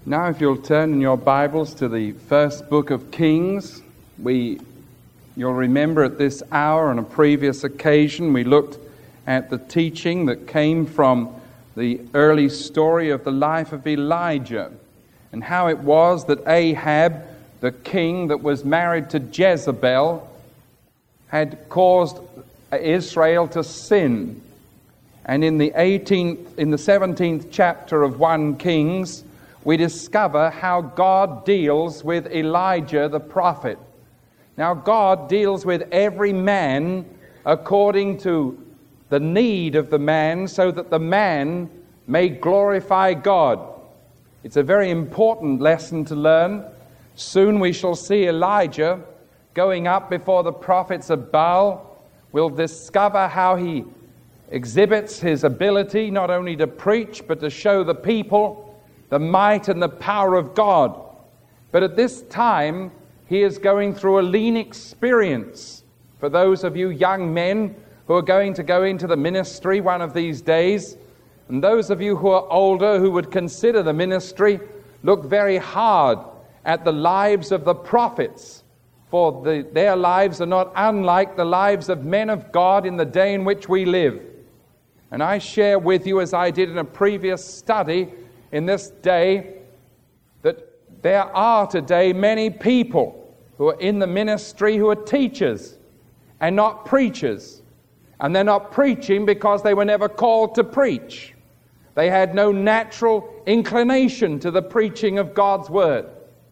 Now, if you'll turn in your Bibles to the first book of Kings, you'll remember at this hour on a previous occasion we looked at the teaching that came from the early story of the life of Elijah and how it was that Ahab, the king that was married to Jezebel, had caused Israel to sin. And in the 17th chapter of 1 Kings, we discover how God deals with Elijah the prophet. Now, God deals with every man according to the need of the man, so that the man may glorify God. It's a very important lesson to learn. Soon we shall see Elijah going up before the prophets of Baal. We'll discover how he exhibits his ability not only to preach, but to show the people the might and the power of God. But at this time, he is going through a lean experience. For those of you young men who are going to go into the ministry one of these days, and those of you who are older who would consider the ministry, look very hard at the lives of the prophets, for their lives are not unlike the lives of men of God in the day in which we live. And I share with you, as I did in a previous study, in this day, that there are today many people who are in the ministry who are teachers and not preachers. And they're not preaching because they were never called to preach. They had no natural inclination to the preaching of God's word.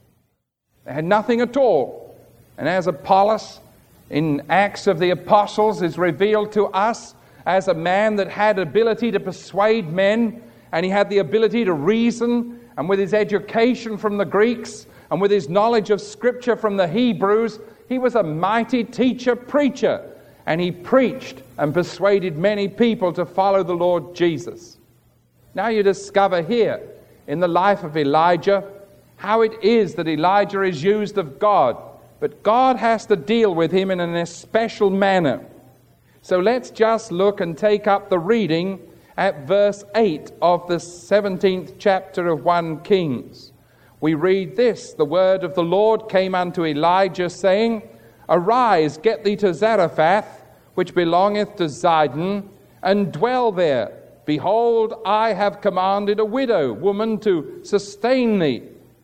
They had nothing at all. And as Apollos in Acts of the Apostles is revealed to us as a man that had ability to persuade men, and he had the ability to reason, and with his education from the Greeks, and with his knowledge of Scripture from the Hebrews, he was a mighty teacher, preacher, and he preached and persuaded many people to follow the Lord Jesus. Now you discover here in the life of Elijah how it is that Elijah is used of God, but God has to deal with him in an especial manner. So let's just look and take up the reading at verse 8 of the 17th chapter of 1 Kings. We read this: "The word of the Lord came unto Elijah, saying, Arise, get thee to Zarephath, which belongeth to Zidon, and dwell there. Behold, I have commanded a widow woman to sustain thee.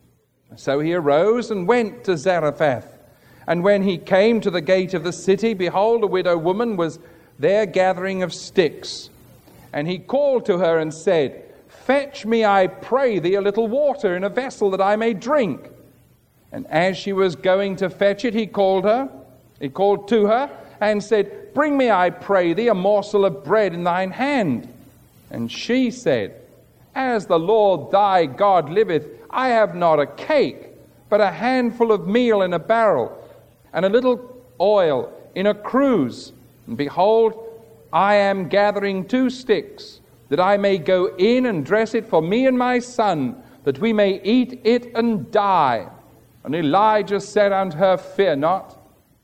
So he arose and went to Zarephath. And when he came to the gate of the city, behold, a widow woman was there gathering of sticks. And he called to her and said, Fetch me, I pray thee, a little water in a vessel that I may drink. And as she was going to fetch it, he called to her and said, Bring me, I pray thee, a morsel of bread in thine hand. And she said, As the Lord thy God liveth, I have not a cake, but a handful of meal in a barrel, and a little oil in a cruse. And behold, I am gathering 2 sticks, that I may go in and dress it for me and my son, that we may eat it and die. And Elijah said unto her, Fear not,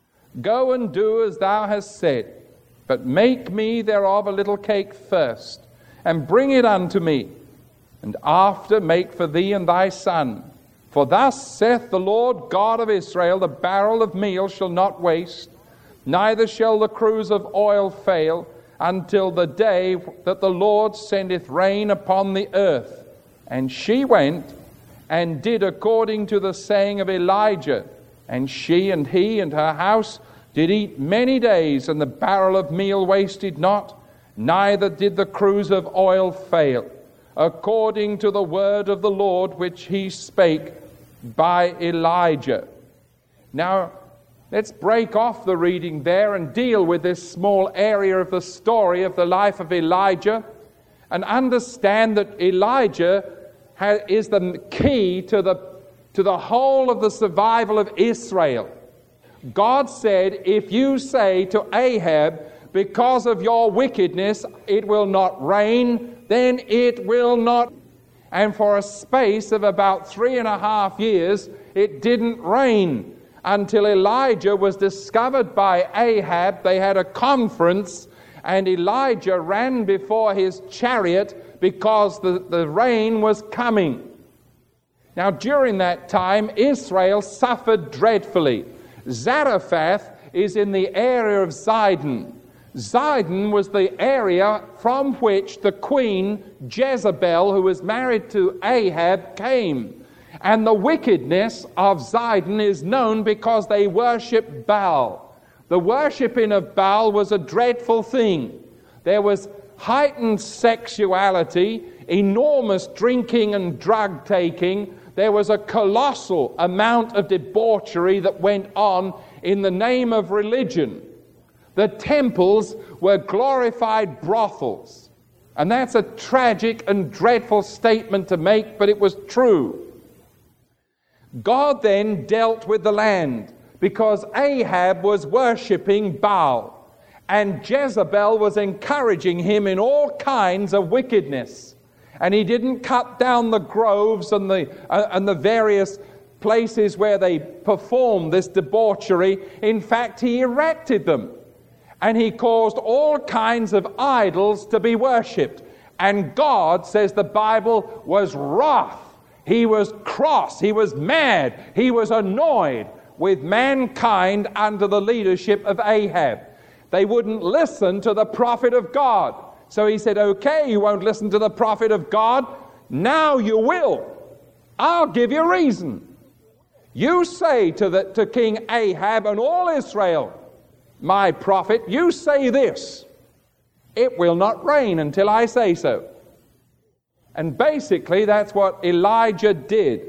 go and do as thou hast said, but make me thereof a little cake first, and bring it unto me, and after make for thee and thy son. For thus saith the Lord God of Israel, the barrel of meal shall not waste, neither shall the cruse of oil fail, until the day that the Lord sendeth rain upon the earth. And she went and did according to the saying of Elijah. And she and he and her house did eat many days, and the barrel of meal wasted not, neither did the cruse of oil fail, according to the word of the Lord which he spake by Elijah." Now, let's break off the reading there and deal with this small area of the story of the life of Elijah, and understand that Elijah is the key to the whole of the survival of Israel. God said, if you say to Ahab, because of your wickedness it will not rain, then it will not. And for a space of about 3.5 years, it didn't rain until Elijah was discovered by Ahab. They had a conference, and Elijah ran before his chariot because the rain was coming. Now, during that time, Israel suffered dreadfully. Zarephath is in the area of Zidon. Zidon was the area from which the queen Jezebel, who was married to Ahab, came. And the wickedness of Zidon is known because they worship Baal. The worshipping of Baal was a dreadful thing. There was heightened sexuality, enormous drinking and drug taking. There was a colossal amount of debauchery that went on in the name of religion. The temples were glorified brothels. And that's a tragic and dreadful statement to make, but it was true. God then dealt with the land because Ahab was worshipping Baal, and Jezebel was encouraging him in all kinds of wickedness. And he didn't cut down the groves and the various places where they performed this debauchery. In fact, he erected them. And he caused all kinds of idols to be worshipped. And God, says the Bible, was wroth. He was cross. He was mad. He was annoyed with mankind under the leadership of Ahab. They wouldn't listen to the prophet of God. So he said, okay, you won't listen to the prophet of God. Now you will. I'll give you reason. You say to King Ahab and all Israel, my prophet, you say this: it will not rain until I say so. And basically that's what Elijah did.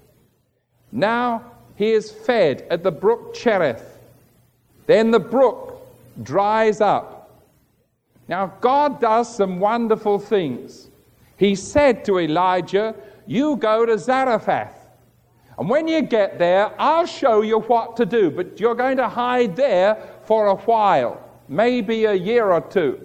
Now he is fed at the brook Cherith. Then the brook dries up. Now God does some wonderful things. He said to Elijah, you go to Zarephath. And when you get there, I'll show you what to do. But you're going to hide there for a while, maybe a year or two.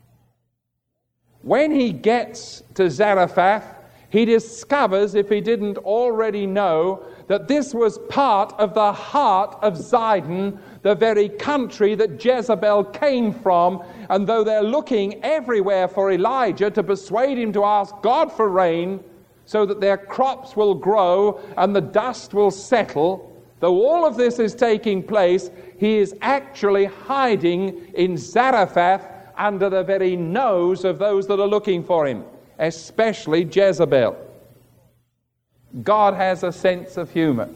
When he gets to Zarephath, he discovers, if he didn't already know, that this was part of the heart of Zidon, the very country that Jezebel came from. And though they're looking everywhere for Elijah to persuade him to ask God for rain so that their crops will grow and the dust will settle, though all of this is taking place, he is actually hiding in Zarephath under the very nose of those that are looking for him, especially Jezebel. God has a sense of humor.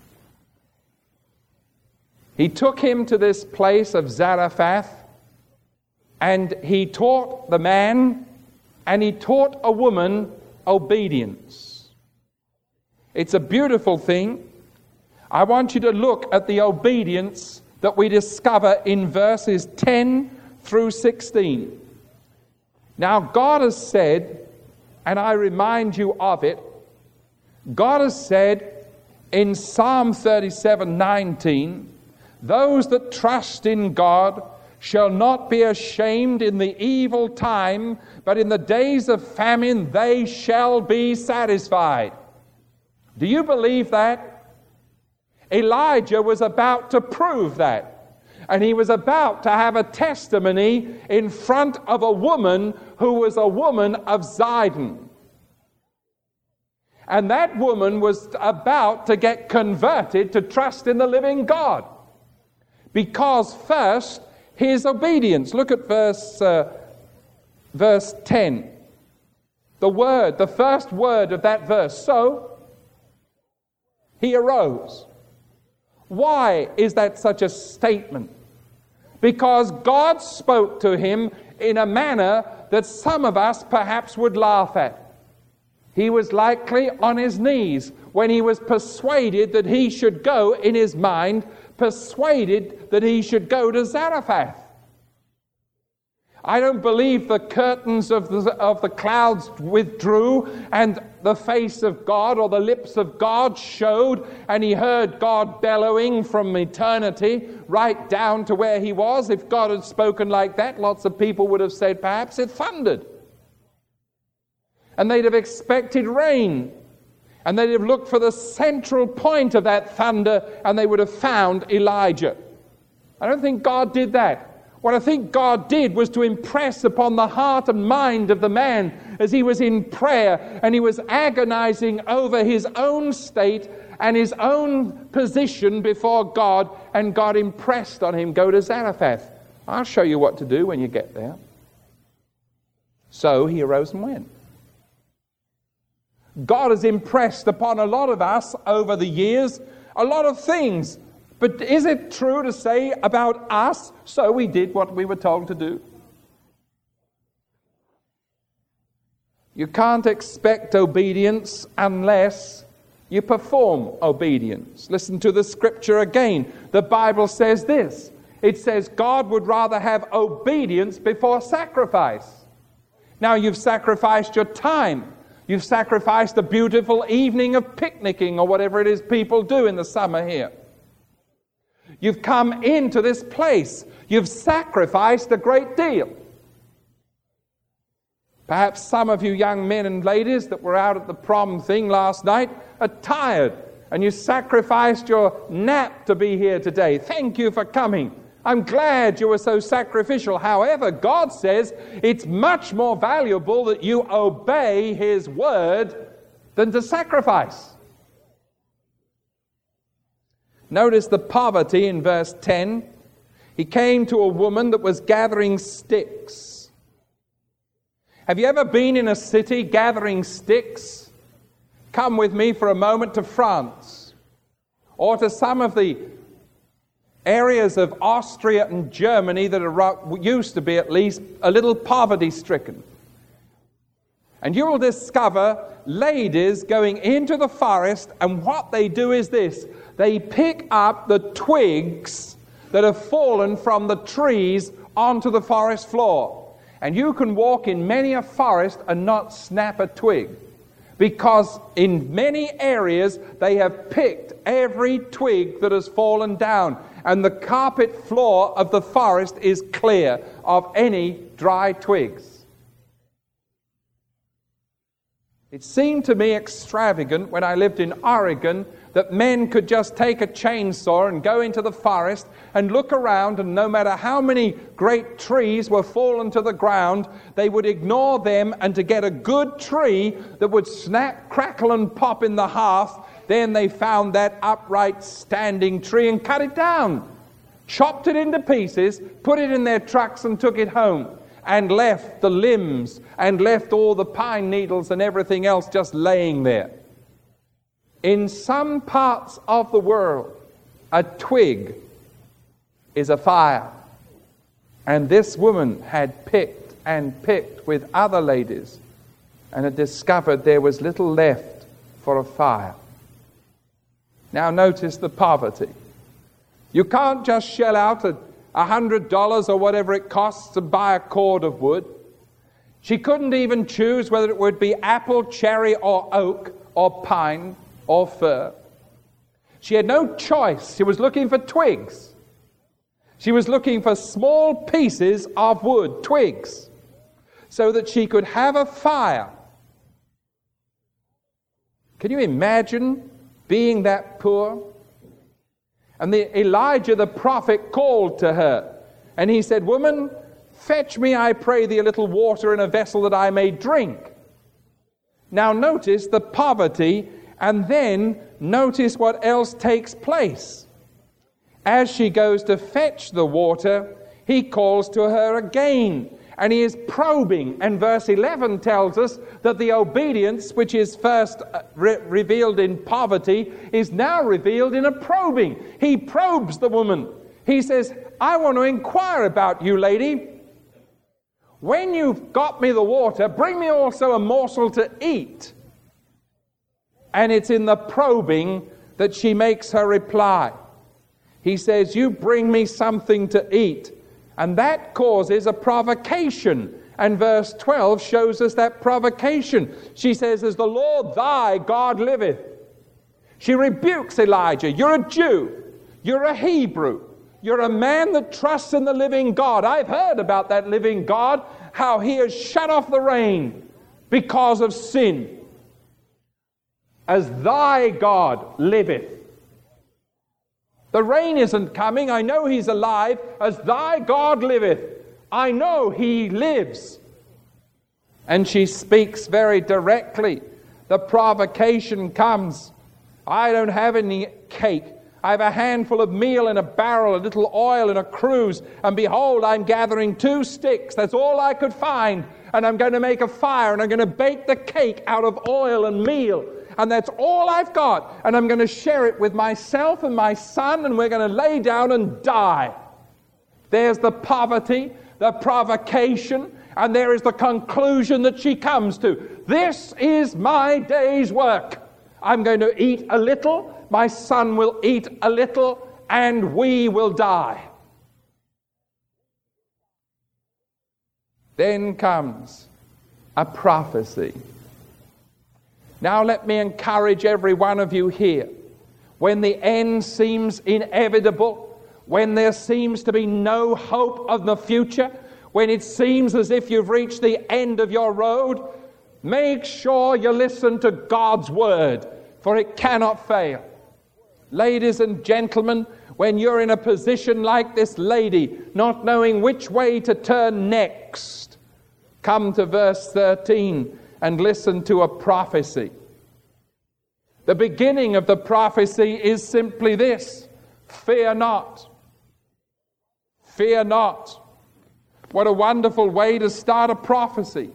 He took him to this place of Zarephath, and he taught the man, and he taught a woman obedience. It's a beautiful thing. I want you to look at the obedience that we discover in verses 10 through 16. Now God has said, and I remind you of it, God has said in Psalm 37:19, those that trust in God shall not be ashamed in the evil time, but in the days of famine they shall be satisfied. Do you believe that? Elijah was about to prove that. And he was about to have a testimony in front of a woman who was a woman of Zidon. And that woman was about to get converted to trust in the living God. Because first, his obedience. Look at verse 10. The first word of that verse. So, he arose. Why is that such a statement? Because God spoke to him in a manner that some of us perhaps would laugh at. He was likely on his knees when he was persuaded that he should go, in his mind, persuaded that he should go to Zarephath. I don't believe the curtains of the clouds withdrew and the face of God or the lips of God showed, and he heard God bellowing from eternity right down to where he was. If God had spoken like that, lots of people would have said perhaps it thundered. And they'd have expected rain. And they'd have looked for the central point of that thunder, and they would have found Elijah. I don't think God did that. What I think God did was to impress upon the heart and mind of the man as he was in prayer and he was agonizing over his own state and his own position before God, and God impressed on him, go to Zarephath. I'll show you what to do when you get there. So he arose and went. God has impressed upon a lot of us over the years a lot of things. But is it true to say about us, so we did what we were told to do? You can't expect obedience unless you perform obedience. Listen to the scripture again. The Bible says this. It says God would rather have obedience before sacrifice. Now you've sacrificed your time. You've sacrificed a beautiful evening of picnicking or whatever it is people do in the summer here. You've come into this place. You've sacrificed a great deal. Perhaps some of you young men and ladies that were out at the prom thing last night are tired, and you sacrificed your nap to be here today. Thank you for coming. I'm glad you were so sacrificial. However, God says it's much more valuable that you obey His word than to sacrifice. Notice the poverty in verse 10. He came to a woman that was gathering sticks. Have you ever been in a city gathering sticks? Come with me for a moment to France, or to some of the areas of Austria and Germany that are, used to be at least, a little poverty-stricken. And you will discover ladies going into the forest, and what they do is this. They pick up the twigs that have fallen from the trees onto the forest floor. And you can walk in many a forest and not snap a twig, because in many areas they have picked every twig that has fallen down, and the carpet floor of the forest is clear of any dry twigs. It seemed to me extravagant when I lived in Oregon that men could just take a chainsaw and go into the forest and look around, and no matter how many great trees were fallen to the ground, they would ignore them, and to get a good tree that would snap, crackle, and pop in the hearth, then they found that upright standing tree and cut it down, chopped it into pieces, put it in their trucks and took it home, and left the limbs and left all the pine needles and everything else just laying there. In some parts of the world, a twig is a fire. And this woman had picked and picked with other ladies and had discovered there was little left for a fire. Now notice the poverty. You can't just shell out $100 or whatever it costs to buy a cord of wood. She couldn't even choose whether it would be apple, cherry, or oak, or pine, or fir. She had no choice. She was looking for twigs. She was looking for small pieces of wood, twigs, so that she could have a fire. Can you imagine being that poor? And Elijah the prophet called to her, and he said, "Woman, fetch me, I pray thee, a little water in a vessel that I may drink." Now notice the poverty, and then notice what else takes place. As she goes to fetch the water, he calls to her again, and he is probing. And verse 11 tells us that the obedience, which is first revealed in poverty, is now revealed in a probing. He probes the woman. He says, "I want to inquire about you, lady. When you've got me the water, bring me also a morsel to eat." And it's in the probing that she makes her reply. He says, "You bring me something to eat." And that causes a provocation. And verse 12 shows us that provocation. She says, "As the Lord thy God liveth." She rebukes Elijah. "You're a Jew. You're a Hebrew. You're a man that trusts in the living God. I've heard about that living God, how he has shut off the rain because of sin. As thy God liveth." The rain isn't coming. I know he's alive. As thy God liveth, I know he lives. And she speaks very directly. The provocation comes. I don't have any cake. I have a handful of meal in a barrel, a little oil in a cruse, and behold, I'm gathering 2 sticks. That's all I could find. And I'm going to make a fire, and I'm going to bake the cake out of oil and meal. And that's all I've got. And I'm going to share it with myself and my son, and we're going to lay down and die. There's the poverty, the provocation, and there is the conclusion that she comes to. This is my day's work. I'm going to eat a little, my son will eat a little, and we will die. Then comes a prophecy. Now let me encourage every one of you here. When the end seems inevitable, when there seems to be no hope of the future, when it seems as if you've reached the end of your road, make sure you listen to God's word, for it cannot fail. Ladies and gentlemen, when you're in a position like this lady, not knowing which way to turn next, come to verse 13 and listen to a prophecy. The beginning of the prophecy is simply this: fear not. Fear not. What a wonderful way to start a prophecy.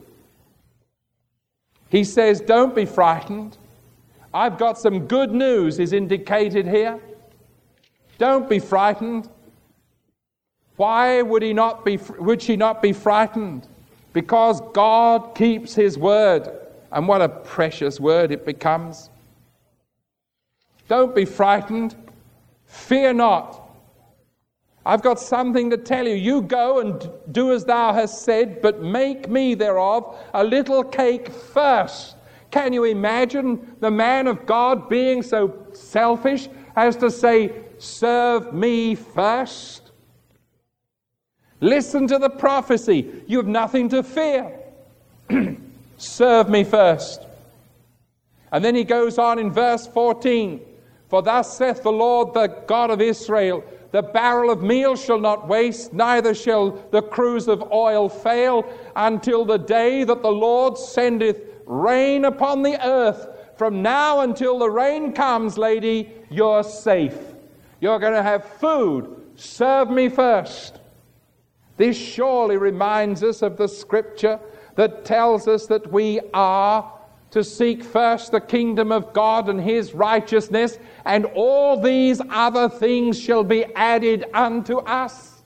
He says, don't be frightened. I've got some good news is indicated here. Don't be frightened. Why would she not be frightened? Because God keeps his word. And what a precious word it becomes. Don't be frightened. Fear not. I've got something to tell you. You go and do as thou hast said, but make me thereof a little cake first. Can you imagine the man of God being so selfish as to say, serve me first? Listen to the prophecy. You have nothing to fear. Serve me first. And then he goes on in verse 14. For thus saith the Lord, the God of Israel, the barrel of meal shall not waste, neither shall the cruse of oil fail, until the day that the Lord sendeth rain upon the earth. From now until the rain comes, lady, you're safe. You're going to have food. Serve me first. This surely reminds us of the scripture that tells us that we are to seek first the kingdom of God and his righteousness, and all these other things shall be added unto us.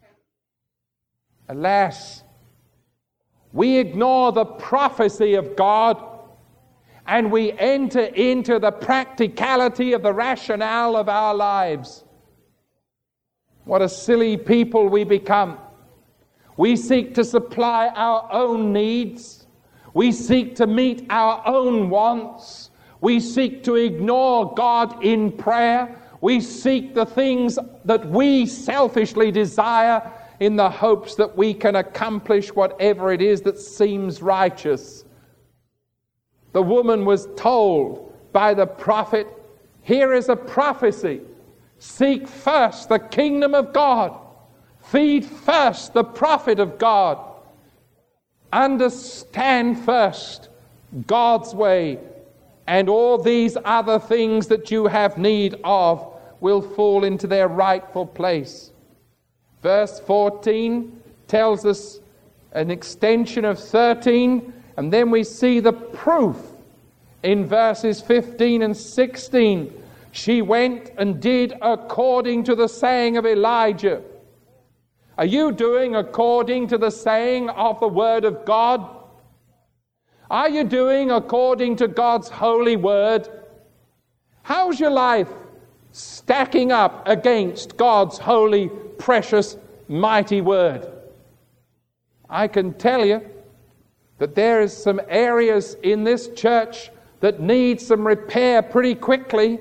Alas, we ignore the prophecy of God, and we enter into the practicality of the rationale of our lives. What a silly people we become. We seek to supply our own needs. We seek to meet our own wants. We seek to ignore God in prayer. We seek the things that we selfishly desire in the hopes that we can accomplish whatever it is that seems righteous. The woman was told by the prophet, here is a prophecy. Seek first the kingdom of God. Feed first the prophet of God. Understand first God's way, and all these other things that you have need of will fall into their rightful place. Verse 14 tells us an extension of 13, and then we see the proof in verses 15 and 16. She went and did according to the saying of Elijah. Are you doing according to the saying of the Word of God? Are you doing according to God's holy Word? How's your life stacking up against God's holy, precious, mighty Word? I can tell you that there is some areas in this church that need some repair pretty quickly.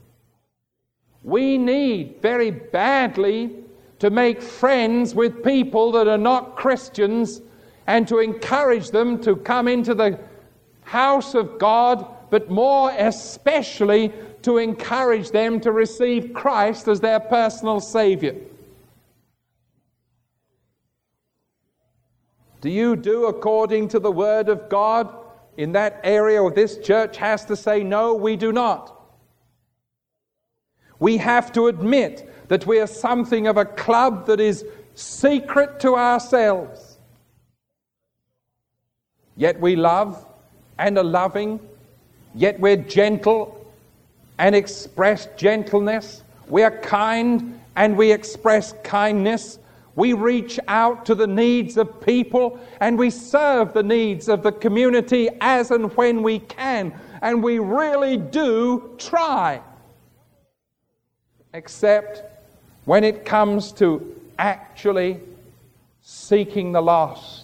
We need very badly to make friends with people that are not Christians and to encourage them to come into the house of God, but more especially to encourage them to receive Christ as their personal Savior. Do you do according to the Word of God in that area? Or this church has to say, no, we do not. We have to admit that we are something of a club that is secret to ourselves. Yet we love and are loving. Yet we're gentle and express gentleness. We are kind and we express kindness. We reach out to the needs of people and we serve the needs of the community as and when we can. And we really do try. Except when it comes to actually seeking the lost.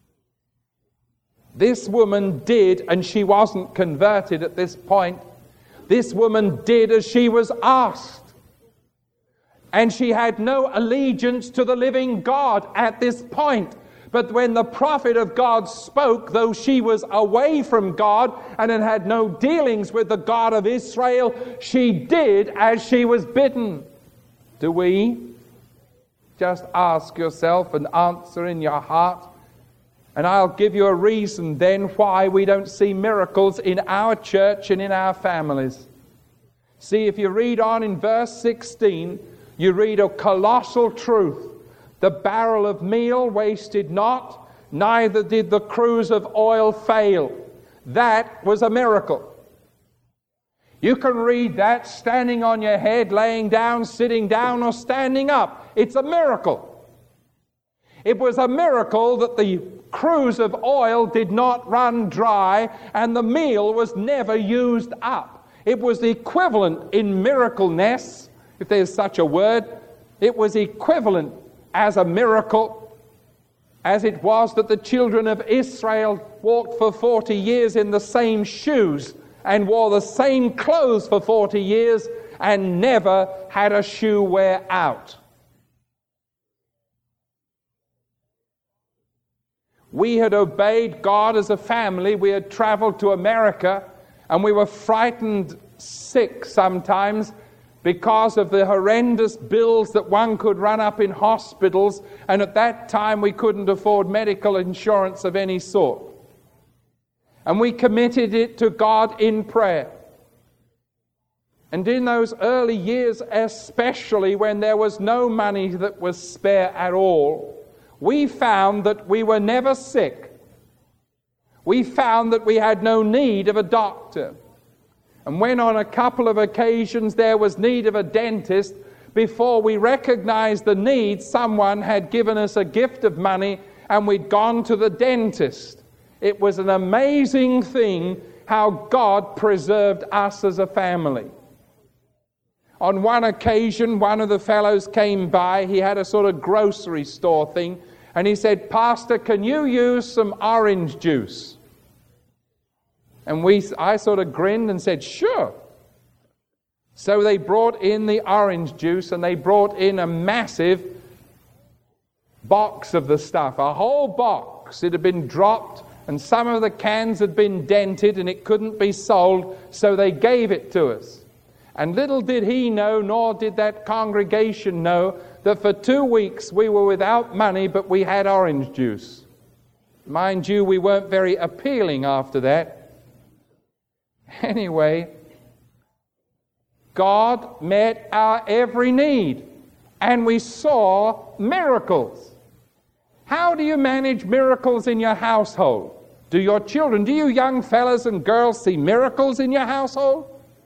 This woman did, and she wasn't converted at this point. This woman did as she was asked. And she had no allegiance to the living God at this point. But when the prophet of God spoke, though she was away from God and had no dealings with the God of Israel, she did as she was bidden. Do we? Just ask yourself and answer in your heart. And I'll give you a reason then why we don't see miracles in our church and in our families. See, if you read on in verse 16, you read a colossal truth. The barrel of meal wasted not, neither did the cruse of oil fail. That was a miracle. You can read that standing on your head, laying down, sitting down, or standing up. It's a miracle. It was a miracle that the cruse of oil did not run dry and the meal was never used up. It was the equivalent in miracleness, if there's such a word. It was equivalent as a miracle as it was that the children of Israel walked for 40 years in the same shoes and wore the same clothes for 40 years and never had a shoe wear out. We had obeyed God as a family. We had traveled to America and we were frightened sick sometimes because of the horrendous bills that one could run up in hospitals, and at that time we couldn't afford medical insurance of any sort. And we committed it to God in prayer. And in those early years, especially when there was no money that was spare at all, we found that we were never sick. We found that we had no need of a doctor. And when on a couple of occasions there was need of a dentist, before we recognized the need, someone had given us a gift of money and we'd gone to the dentist. It was an amazing thing how God preserved us as a family. On one occasion, one of the fellows came by. He had a sort of grocery store thing, and he said, "Pastor, can you use some orange juice?" And I sort of grinned and said, "Sure." So they brought in the orange juice, and they brought in a massive box of the stuff, a whole box. It had been dropped, and some of the cans had been dented, and it couldn't be sold, so they gave it to us. And little did he know, nor did that congregation know, that for 2 weeks we were without money, but we had orange juice. Mind you, we weren't very appealing after that. Anyway, God met our every need, and we saw miracles. How do you manage miracles in your household? Do you young fellas and girls see miracles in your household?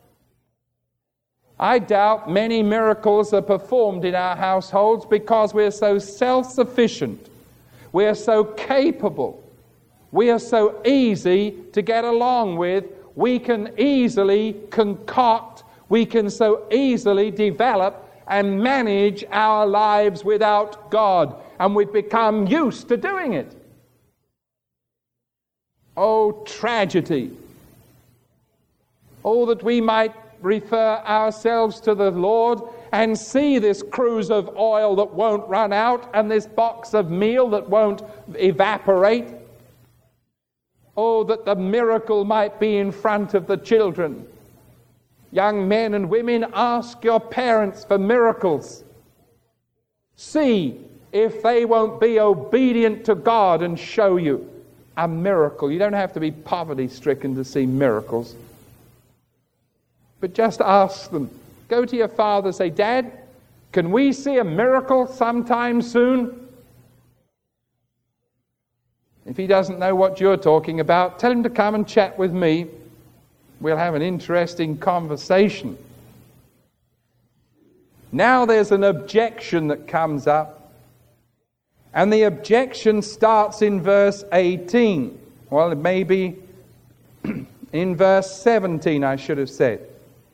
I doubt many miracles are performed in our households because we're so self-sufficient. We're so capable. We are so easy to get along with. We can easily concoct. We can so easily develop and manage our lives without God. And we've become used to doing it. Oh, tragedy. Oh, that we might refer ourselves to the Lord and see this cruse of oil that won't run out and this box of meal that won't evaporate. Oh, that the miracle might be in front of the children. Young men and women, ask your parents for miracles. See if they won't be obedient to God and show you a miracle. You don't have to be poverty-stricken to see miracles. But just ask them. Go to your father and say, Dad, can we see a miracle sometime soon? If he doesn't know what you're talking about, tell him to come and chat with me. We'll have an interesting conversation. Now there's an objection that comes up. And the objection starts in verse 18. Well, it may be in verse 17, I should have said.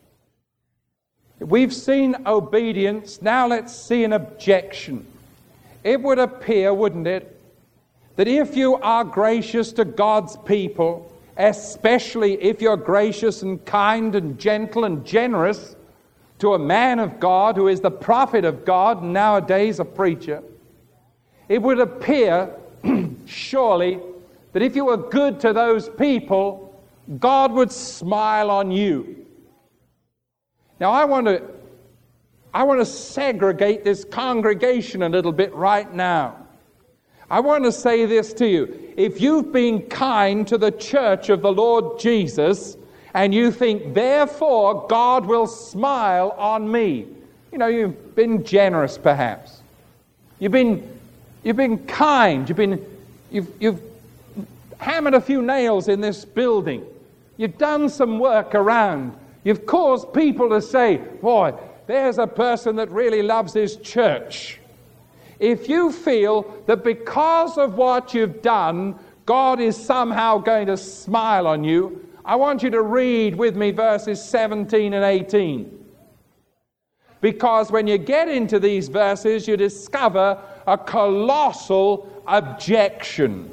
We've seen obedience. Now let's see an objection. It would appear, wouldn't it, that if you are gracious to God's people, especially if you're gracious and kind and gentle and generous to a man of God who is the prophet of God, and nowadays a preacher, it would appear, surely, that if you were good to those people, God would smile on you. Now I want to segregate this congregation a little bit right now. I want to say this to you. If you've been kind to the church of the Lord Jesus, and you think, therefore, God will smile on me. You know, you've been generous perhaps. You've been kind. You've hammered a few nails in this building. You've done some work around. You've caused people to say, boy, there's a person that really loves his church. If you feel that because of what you've done, God is somehow going to smile on you, I want you to read with me verses 17 and 18. Because when you get into these verses, you discover a colossal objection.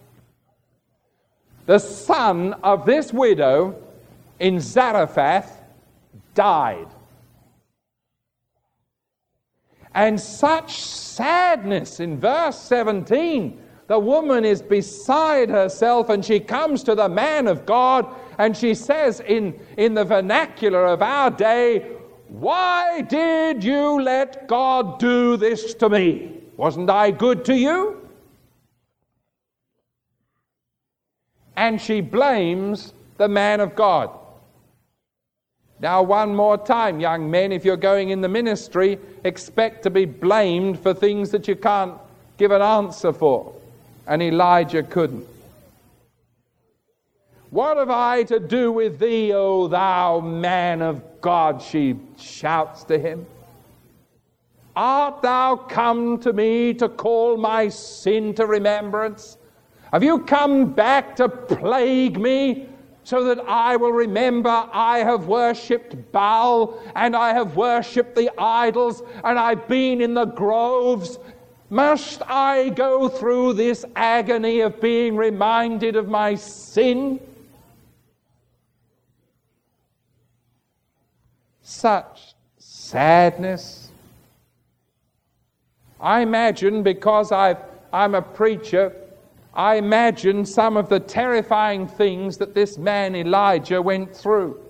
The son of this widow in Zarephath died. And such sadness in verse 17. The woman is beside herself, and she comes to the man of God, and she says in the vernacular of our day, why did you let God do this to me? Wasn't I good to you? And she blames the man of God. Now, one more time, young men, if you're going in the ministry, expect to be blamed for things that you can't give an answer for. And Elijah couldn't. What have I to do with thee, O thou man of God? She shouts to him. Art thou come to me to call my sin to remembrance? Have you come back to plague me, so that I will remember I have worshipped Baal, and I have worshipped the idols, and I've been in the groves? Must I go through this agony of being reminded of my sin? Such sadness. I imagine, because I'm a preacher, I imagine some of the terrifying things that this man Elijah went through.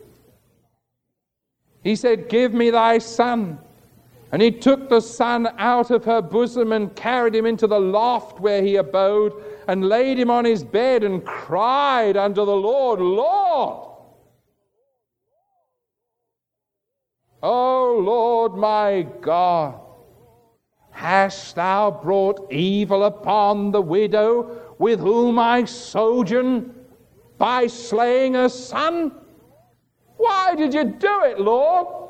He said, give me thy son. And he took the son out of her bosom and carried him into the loft where he abode, and laid him on his bed and cried unto the Lord, Lord, O Lord my God, hast thou brought evil upon the widow with whom I sojourn by slaying her son? Why did you do it, Lord?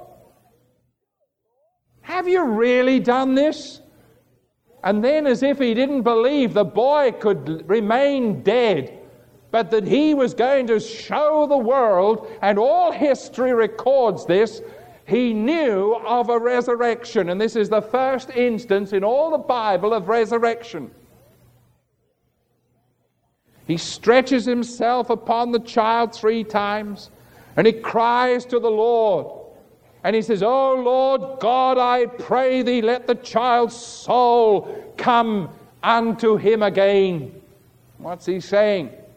Have you really done this? And then, as if he didn't believe the boy could remain dead, but that he was going to show the world, and all history records this, he knew of a resurrection. And this is the first instance in all the Bible of resurrection. He stretches himself upon the child 3 times, and he cries to the Lord. And he says, O Lord God, I pray thee, let the child's soul come unto him again. What's he saying?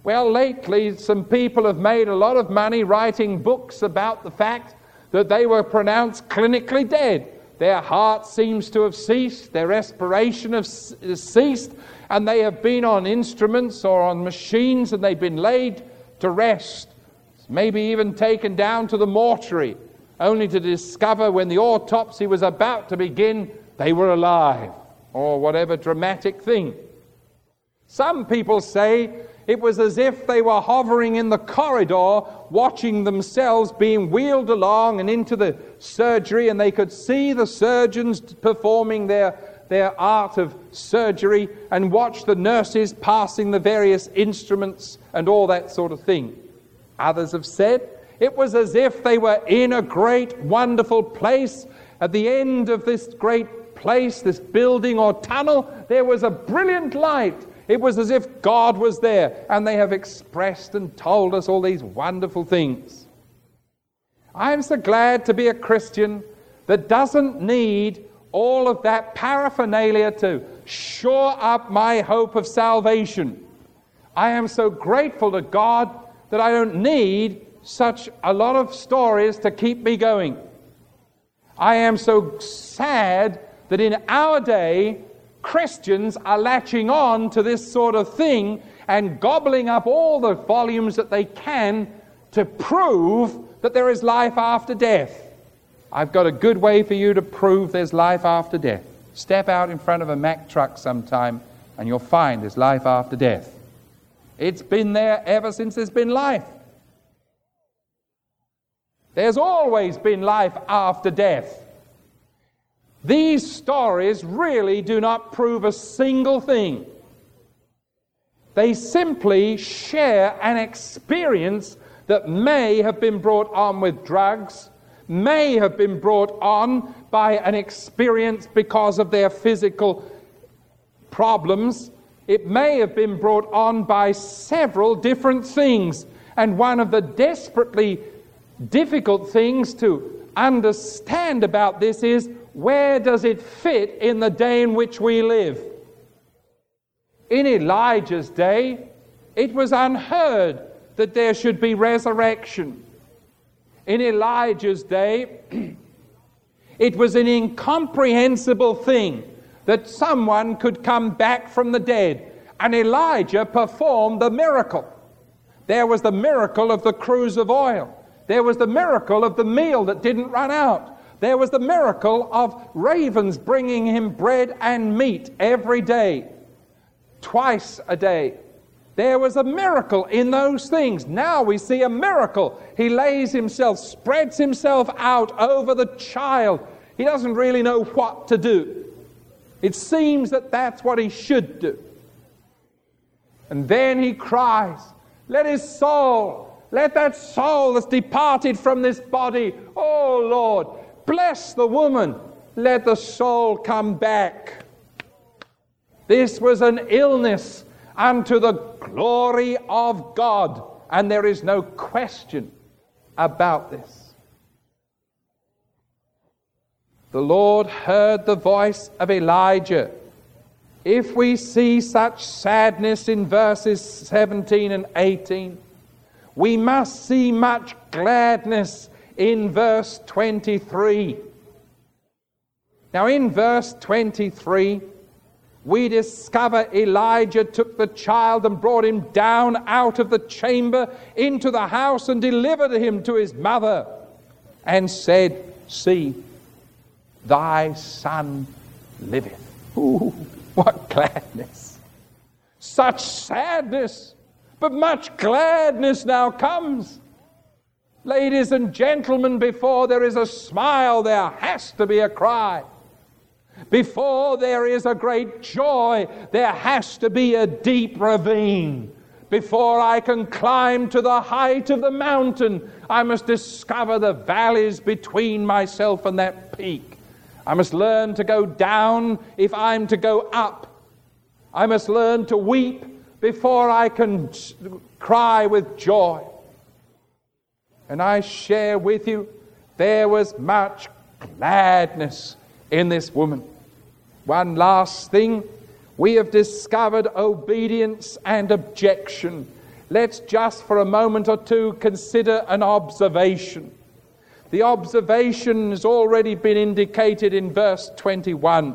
Well, lately some people have made a lot of money writing books about the fact that they were pronounced clinically dead. Their heart seems to have ceased, their respiration has ceased, and they have been on instruments or on machines and they've been laid to rest, maybe even taken down to the mortuary, only to discover when the autopsy was about to begin, they were alive, or whatever dramatic thing. Some people say it was as if they were hovering in the corridor, watching themselves being wheeled along and into the surgery, and they could see the surgeons performing their art of surgery and watch the nurses passing the various instruments and all that sort of thing. Others have said it was as if they were in a great, wonderful place. At the end of this great place, this building or tunnel, there was a brilliant light. It was as if God was there, and they have expressed and told us all these wonderful things. I'm so glad to be a Christian that doesn't need all of that paraphernalia to shore up my hope of salvation. I am so grateful to God that I don't need such a lot of stories to keep me going. I am so sad that in our day, Christians are latching on to this sort of thing and gobbling up all the volumes that they can to prove that there is life after death. I've got a good way for you to prove there's life after death. Step out in front of a Mack truck sometime and you'll find there's life after death. It's been there ever since there's been life. There's always been life after death. These stories really do not prove a single thing. They simply share an experience that may have been brought on with drugs, may have been brought on by an experience because of their physical problems. It may have been brought on by several different things. And one of the desperately difficult things to understand about this is, where does it fit in the day in which we live? In Elijah's day, it was unheard that there should be resurrection. In Elijah's day, it was an incomprehensible thing that someone could come back from the dead. And Elijah performed the miracle. There was the miracle of the cruse of oil. There was the miracle of the meal that didn't run out. There was the miracle of ravens bringing him bread and meat every day, twice a day. There was a miracle in those things. Now we see a miracle. He lays himself, spreads himself out over the child. He doesn't really know what to do. It seems that that's what he should do. And then he cries, let that soul that's departed from this body, oh Lord, bless the woman, let the soul come back. This was an illness unto the glory of God, and there is no question about this. The Lord heard the voice of Elijah. If we see such sadness in verses 17 and 18, we must see much gladness in verse 23. Now in verse 23, we discover Elijah took the child and brought him down out of the chamber into the house and delivered him to his mother and said, see, thy son liveth. Ooh, what gladness. Such sadness, but much gladness now comes. Ladies and gentlemen, before there is a smile, there has to be a cry. Before there is a great joy, there has to be a deep ravine. Before I can climb to the height of the mountain, I must discover the valleys between myself and that peak. I must learn to go down if I'm to go up. I must learn to weep before I can cry with joy. And I share with you, there was much gladness in this woman. One last thing, we have discovered obedience and objection. let's just for a moment or two consider an observation. The observation has already been indicated in verse 21.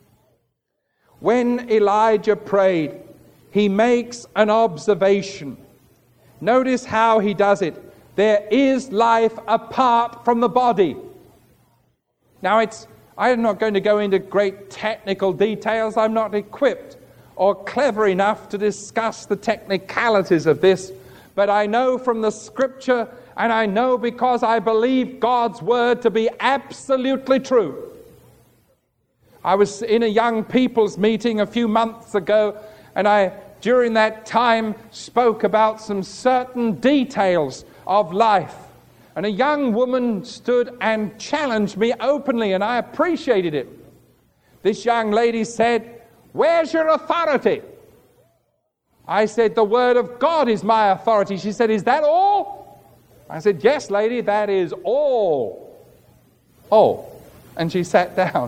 When Elijah prayed, he makes an observation. Notice how he does it. There is life apart from the body. Now I'm not going to go into great technical details. I'm not equipped or clever enough to discuss the technicalities of this. But I know from the Scripture, and I know because I believe God's Word to be absolutely true. I was in a young people's meeting a few months ago, and I, during that time, spoke about some certain details of life. And a young woman stood and challenged me openly, and I appreciated it. This young lady said, "Where's your authority?" I said, "The Word of God is my authority." She said, "Is that all?" I said, "Yes, lady, that is all." "Oh," and she sat down.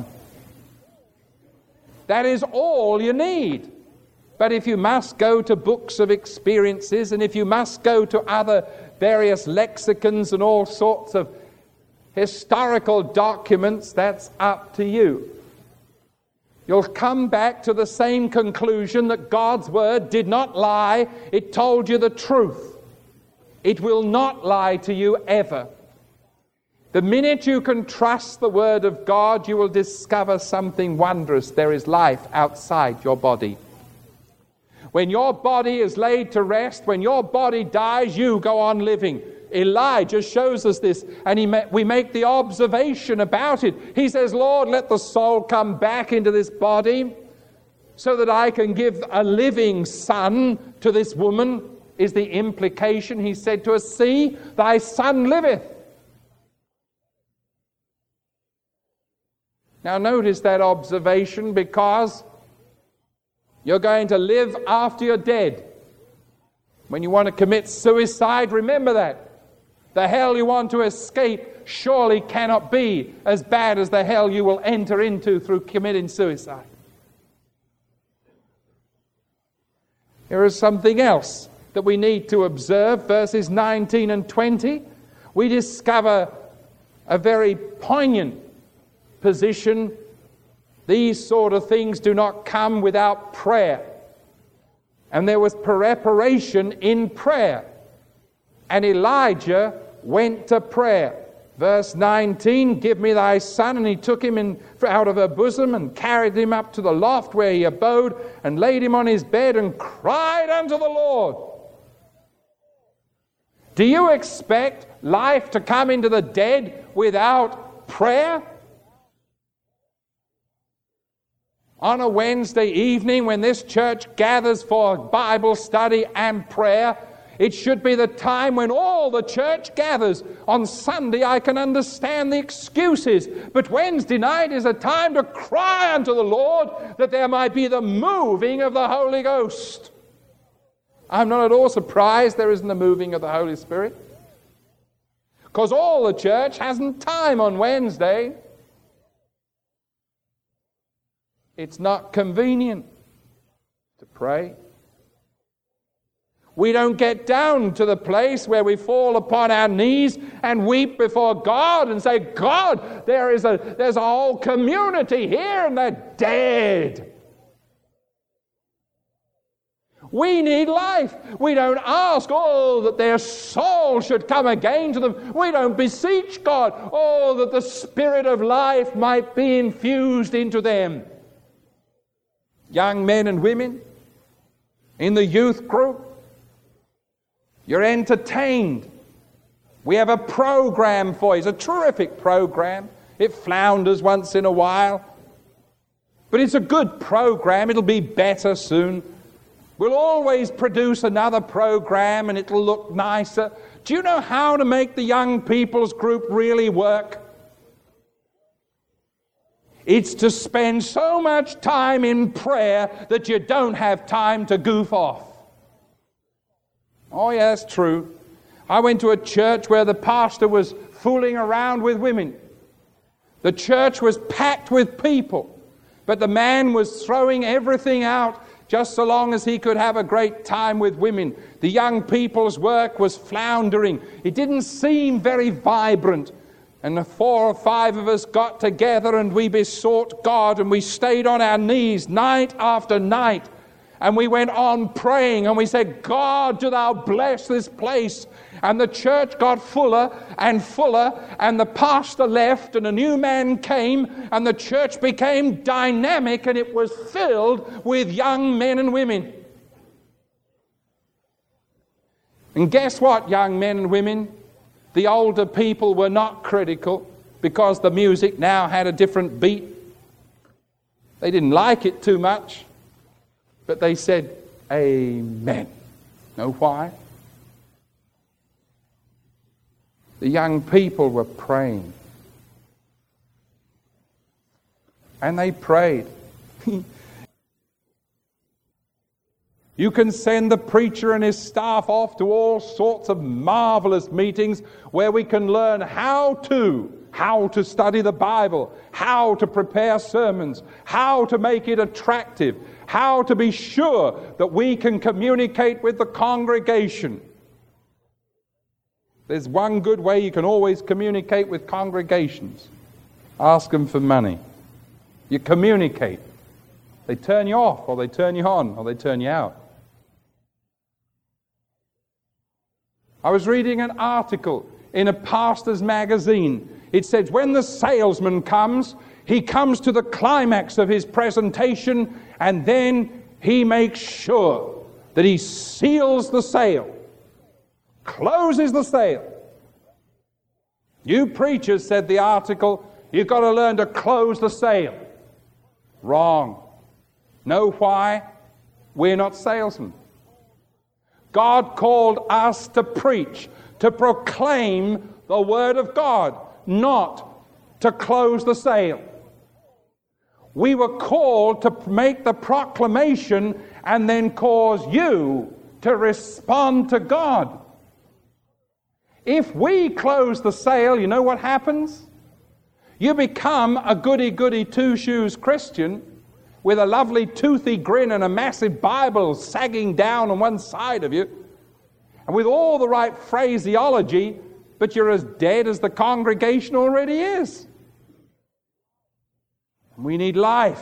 That is all you need. But if you must go to books of experiences, and if you must go to other various lexicons and all sorts of historical documents, that's up to you. You'll come back to the same conclusion that God's Word did not lie. It told you the truth. It will not lie to you ever. The minute you can trust the Word of God, you will discover something wondrous. There is life outside your body. When your body is laid to rest, when your body dies, you go on living. Elijah shows us this, and we make the observation about it. He says, "Lord, let the soul come back into this body so that I can give a living son to this woman," is the implication. He said to her, "See, thy son liveth." Now notice that observation, because you're going to live after you're dead. When you want to commit suicide, remember that. The hell you want to escape surely cannot be as bad as the hell you will enter into through committing suicide. There is something else that we need to observe. Verses 19 and 20, we discover a very poignant position. These sort of things do not come without prayer. And there was preparation in prayer. And Elijah went to prayer. Verse 19, "Give me thy son." And he took him out of her bosom and carried him up to the loft where he abode and laid him on his bed and cried unto the Lord. Do you expect life to come into the dead without prayer? On a Wednesday evening when this church gathers for Bible study and prayer, it should be the time when all the church gathers. On Sunday I can understand the excuses, but Wednesday night is a time to cry unto the Lord that there might be the moving of the Holy Ghost. I'm not at all surprised there isn't the moving of the Holy Spirit, because all the church hasn't time on Wednesday. It's not convenient to pray. We don't get down to the place where we fall upon our knees and weep before God and say, "God, there's a whole community here and they're dead." We need life. We don't ask, that their soul should come again to them. We don't beseech God, that the Spirit of life might be infused into them. Young men and women in the youth group, you're entertained. We have a program for you. It's a terrific program. It flounders once in a while, but it's a good program. It'll be better soon. We'll always produce another program and it'll look nicer. Do you know how to make the young people's group really work? It's to spend so much time in prayer that you don't have time to goof off. Oh, yeah, that's true. I went to a church where the pastor was fooling around with women. The church was packed with people, but the man was throwing everything out just so long as he could have a great time with women. The young people's work was floundering. It didn't seem very vibrant. And the 4 or 5 of us got together and we besought God, and we stayed on our knees night after night. And we went on praying, and we said, God, do thou bless this place. And the church got fuller and fuller, and the pastor left, and a new man came, and the church became dynamic, and it was filled with young men and women. And guess what, young men and women? The older people were not critical, because the music now had a different beat. They didn't like it too much, but they said, Amen. Know why? The young people were praying. And they prayed. You can send the preacher and his staff off to all sorts of marvelous meetings where we can learn how to study the Bible, how to prepare sermons, how to make it attractive, how to be sure that we can communicate with the congregation. There's one good way you can always communicate with congregations. Ask them for money. You communicate. They turn you off, or they turn you on, or they turn you out. I was reading an article in a pastor's magazine. It says, when the salesman comes, he comes to the climax of his presentation, and then he makes sure that he seals the sale, closes the sale. You preachers, said the article, you've got to learn to close the sale. Wrong. Know why? We're not salesmen. God called us to preach, to proclaim the Word of God, not to close the sale. We were called to make the proclamation and then cause you to respond to God. If we close the sale, you know what happens? You become a goody-goody two-shoes Christian with a lovely toothy grin and a massive Bible sagging down on one side of you, and with all the right phraseology, but you're as dead as the congregation already is. We need life,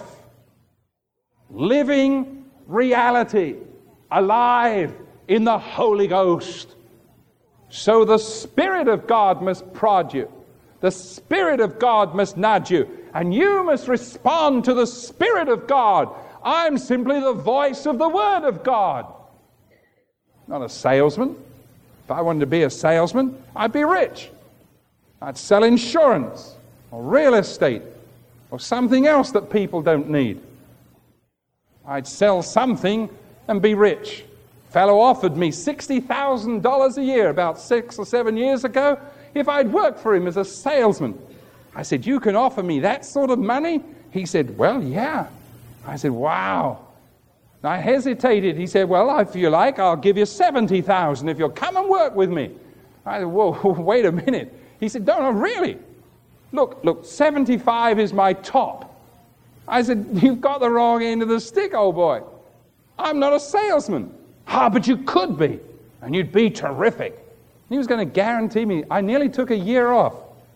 living reality, alive in the Holy Ghost. So the Spirit of God must prod you. The Spirit of God must nudge you. And you must respond to the Spirit of God. I'm simply the voice of the Word of God. Not a salesman. If I wanted to be a salesman, I'd be rich. I'd sell insurance or real estate or something else that people don't need. I'd sell something and be rich. A fellow offered me $60,000 a year about 6 or 7 years ago if I'd worked for him as a salesman. I said, you can offer me that sort of money? He said, well, yeah. I said, wow. And I hesitated. He said, well, if you like, I'll give you $70,000 if you'll come and work with me. I said, whoa, wait a minute. He said, no, really. Look, 75 is my top. I said, you've got the wrong end of the stick, old boy. I'm not a salesman. But you could be, and you'd be terrific. He was going to guarantee me. I nearly took a year off.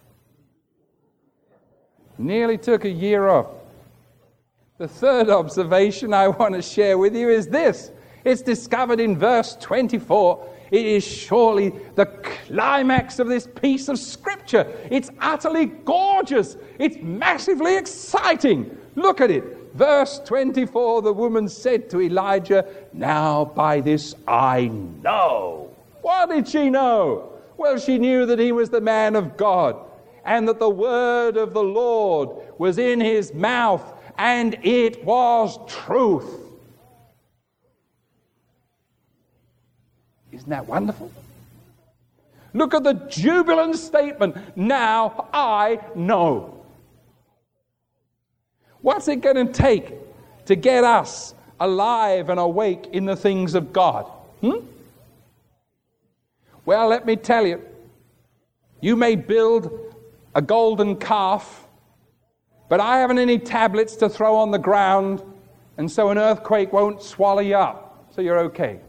The third observation I want to share with you is this. It's discovered in verse 24. It is surely the climax of this piece of Scripture. It's utterly gorgeous. It's massively exciting. Look at it. Verse 24, the woman said to Elijah, now by this I know. What did she know? Well, she knew that he was the man of God, and that the word of the Lord was in his mouth, and it was truth. Isn't that wonderful? Look at the jubilant statement, now I know. What's it going to take to get us alive and awake in the things of God? Well, let me tell you, you may build a golden calf, but I haven't any tablets to throw on the ground And so an earthquake won't swallow you up, so you're okay.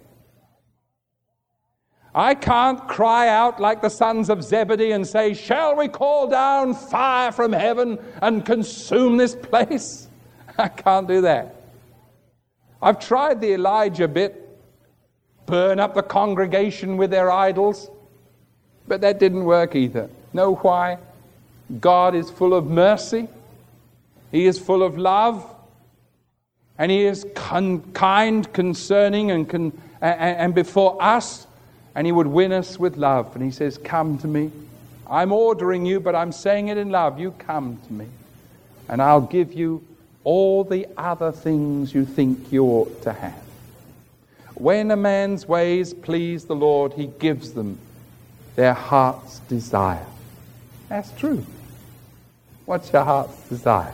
I can't cry out like the sons of Zebedee and say, shall we call down fire from heaven and consume this place? I can't do that. I've tried the Elijah bit, burn up the congregation with their idols, but that didn't work either. Know why? God is full of mercy. He is full of love. And He is kind, concerning, and before us. And He would win us with love. And He says, come to me. I'm ordering you, but I'm saying it in love. You come to me. And I'll give you all the other things you think you ought to have. When a man's ways please the Lord, He gives them their heart's desire. That's true. What's your heart's desire?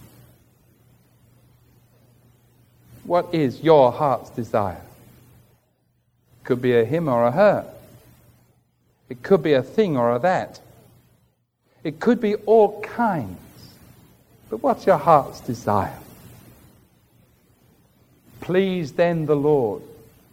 What is your heart's desire? It could be a him or a her. It could be a thing or a that. It could be all kinds. But what's your heart's desire? Please then the Lord,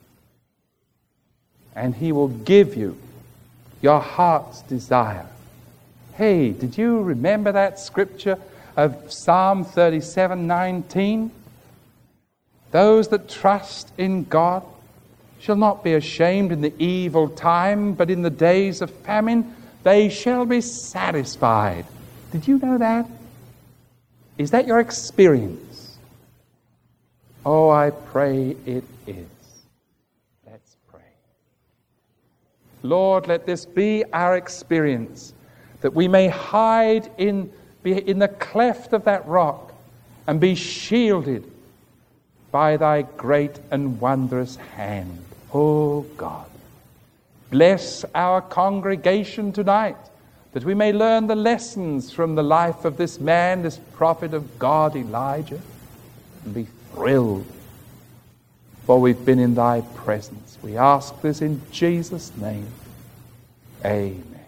and He will give you your heart's desire. Hey, did you remember that scripture of Psalm 37:19? Those that trust in God shall not be ashamed in the evil time, but in the days of famine they shall be satisfied. Did you know that? Is that your experience? Oh, I pray it is. Let's pray. Lord, let this be our experience, that we may hide be in the cleft of that rock and be shielded by Thy great and wondrous hand. Oh God, bless our congregation tonight, that we may learn the lessons from the life of this man, this prophet of God, Elijah, and be thrilled, for we've been in Thy presence. We ask this in Jesus' name. Amen.